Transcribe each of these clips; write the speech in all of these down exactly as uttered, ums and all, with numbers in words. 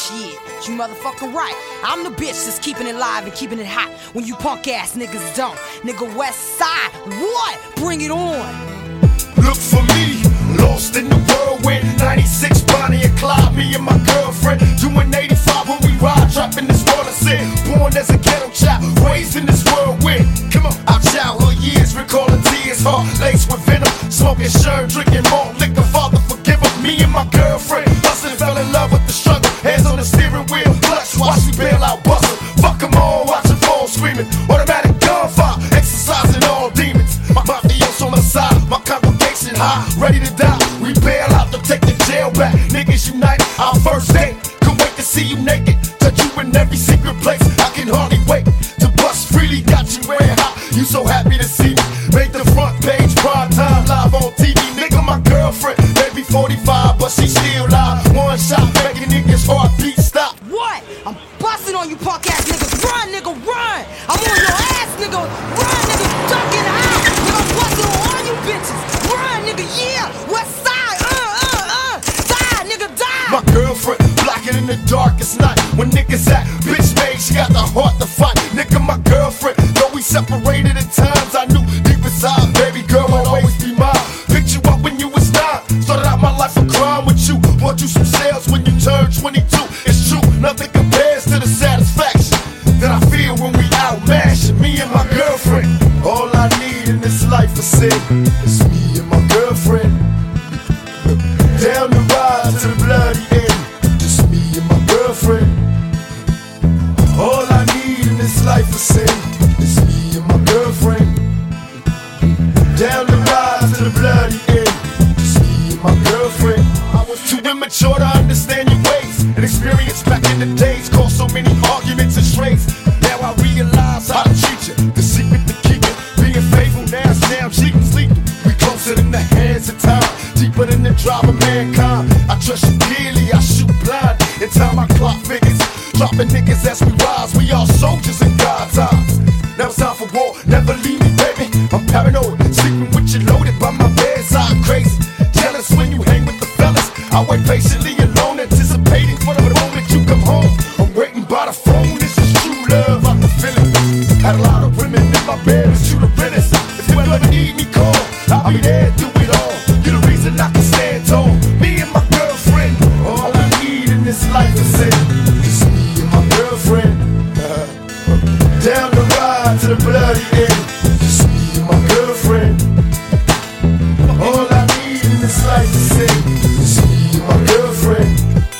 Shit, you motherfucking right. I'm the bitch that's keeping it live and keeping it hot when you punk ass niggas don't. Nigga West Side, what? Bring it on. Look for me, lost in the whirlwind. ninety-six Bonnie and Clyde, me and my girlfriend. Doing eighty-five when we ride, trapping this world of sin. Born as a ghetto child, raised in this whirlwind. Come on, our childhood years, recalling tears, heart laced with venom. Smoking sherm, drinking malt liquor, Father forgive us. Me and my girlfriend, hustling, fell in love with the struggle. Hands on the steering wheel, clutch, watch we bail out, bustle. Fuck them all, watching fall screaming. Automatic gunfire, exercising all demons. My mafioso on the side, my congregation high, ready to die. We bail out to take the jail back. Niggas unite, our first date. Couldn't wait to see you naked, touch you in every secret place. I can hardly wait to bust freely. Got you wearing hot, you so happy to see me. Made the front page, prime time, live on T V. Nigga, my girlfriend, maybe forty-five, but she still live. One shot, making niggas heartbeat stop. What? I'm busting on you punk ass niggas. Run, nigga, run. I'm on your ass, nigga. Run, nigga, ducking out. Nigga, I'm busting on all you bitches. Run, nigga, yeah. West Side, uh, uh, uh. Die, nigga, die. My girlfriend, blocking in the darkest night. When niggas at bitch made, she got the heart to fight. Nigga, my girlfriend, though we separated at times, I knew deep inside, baby girl, I'll always be mine. Picked you up when you was nine. Started out my life a crime with you. Bought you some sales when you turned twenty-two. It's true, nothing compares to the satisfaction that I feel when we out mashing. Me and my girlfriend. All I need in this life is sin. It's me and my girlfriend. Down the ride to the bloody end. Just me and my girlfriend. All I need in this life is sin. It's me and my girlfriend. Down the ride to the bloody end. Just me and my girlfriend. I was too immature to understand your ways and experience back in the days. Caused so many arguments and strays. Now I realize how to treat you. The secret to keep it, being faithful. Now it's now cheating's lethal. We closer than the hands of time, deeper than the drive of mankind. I trust you dearly, I shoot blind. In time my clock figures, dropping niggas as we rise. We all soldiers in God's eyes. Now it's time for war, never leave me, baby. I'm paranoid, sleeping with you loaded by my bedside. Crazy, jealous when you hang with the fellas. I wait patiently alone, anticipating for the moment you come home. I'm waiting by the phone, this is true love, I can feel it. Had a lot of women in my bed, but you the realest. If you ever need me, call, I'll be there, do it all. You're the reason I can stand tall. Me and my girlfriend, all I need in this life is sin. It's me and my girlfriend. Down the ride to the bloody end. Just me and my girlfriend. All I need in this life is sin. It's me and my girlfriend.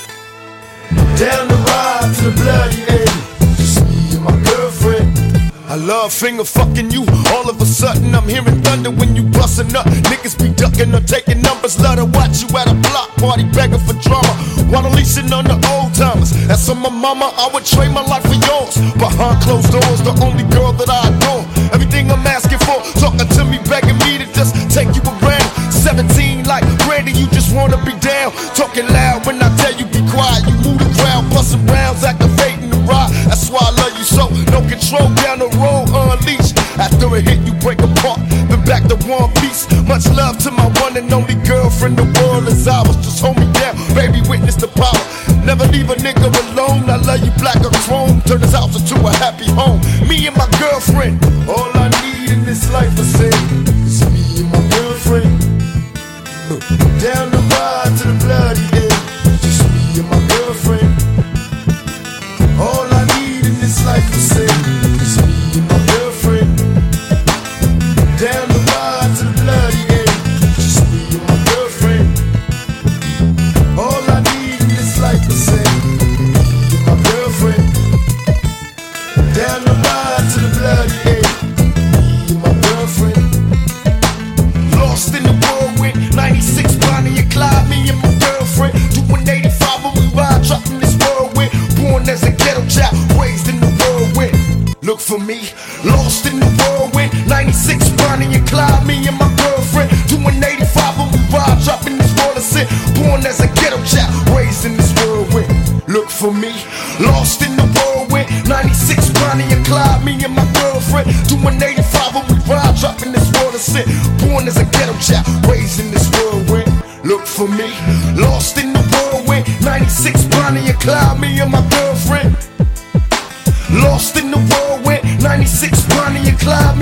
Down the ride to the bloody end. Just me and my girlfriend. I love finger fucking you. All of a sudden I'm hearing thunder when you bustin' up. Niggas be ducking or taking numbers. Love to watch you at a block party begging for drama while unleashing on the old timers. That's on my mama, I would trade my life for yours. Behind closed doors, the only girl that I adore. Everything I'm asking for, talking to me, begging me to just take you around. Seventeen like Brandy, you just wanna be down. Talking loud when I tell you be quiet. You move the crowd, busting rounds, activating the ride. That's why I love you so. No control down the road, unleashed. After a hit, you break apart, then back to one piece. Much love to my one and only girlfriend. The world is ours, just hold me down, baby. Witness the power. Never leave a nigga alone. I love you black or chrome. Turn this house into a happy home. Me and my girlfriend. All I need in this life is sin. It's me and my girlfriend. Down the ride to the bloody end. Just me and my girlfriend. All I need in this life is sin. It's me and my girlfriend. Down the ride to the bloody end. Just me and my girlfriend. All I need in this life is sin. Me and my girlfriend. Down the ride to the bloody end. Me and my girlfriend. Lost in the whirlwind, ninety-six Bonnie and Clyde. Me and my girlfriend doing eighty-five when we ride, dropping this whirlwind. Born as a ghetto child, raised in the whirlwind. Look for me, lost in the whirlwind, ninety-six Bonnie and Clyde. Me and my girlfriend doing eighty-five when we ride, dropping this world of sin. Born as a ghetto child, raised in this whirlwind. Look for me, lost in the whirlwind, ninety-six Bonnie and Clyde. Me and my girlfriend doing eighty-five when we ride, dropping this world of sin. Born as a ghetto child, raised in this whirlwind. Look for me, lost in the whirlwind, ninety-six Bonnie and Clyde. Clyde, me and my girlfriend. Lost in the whirlwind, ninety-six Bonnie and Clyde.